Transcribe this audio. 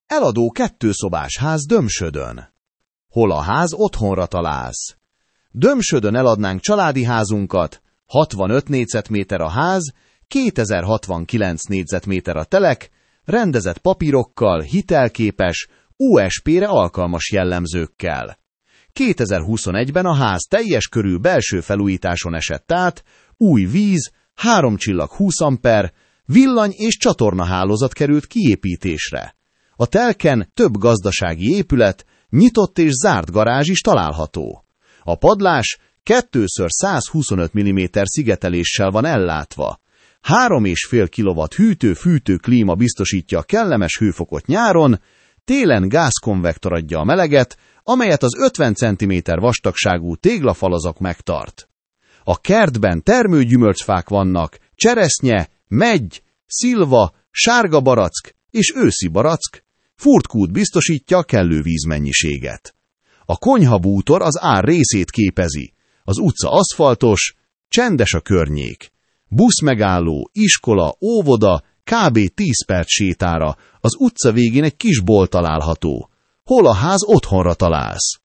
Eladó 2 szobás ház Dömsödön. Hol a ház otthonra találsz? Dömsödön eladnánk családi házunkat, 65 négyzetméter a ház, 2069 négyzetméter a telek, rendezett papírokkal, hitelképes, OSP-re alkalmas jellemzőkkel. 2021-ben a ház teljes körű belső felújításon esett át, új víz, 3 csillag 20 amper, villany- és csatornahálózat került kiépítésre. A telken több gazdasági épület, nyitott és zárt garázs is található. A padlás 2x125 mm szigeteléssel van ellátva. 3,5 kW hűtő-fűtő klíma biztosítja a kellemes hőfokot nyáron, télen gázkonvektor adja a meleget, amelyet az 50 cm vastagságú téglafalazak megtart. A kertben termőgyümölcsfák vannak, cseresznye, meggy, szilva, sárga barack és őszi barack, furtkút biztosítja a kellő vízmennyiséget. A konyhabútor az ár részét képezi, az utca aszfaltos, csendes a környék. Buszmegálló, iskola, óvoda, kb. 10 perc sétára, az utca végén egy kis bolt található. Hol a ház otthonra találsz?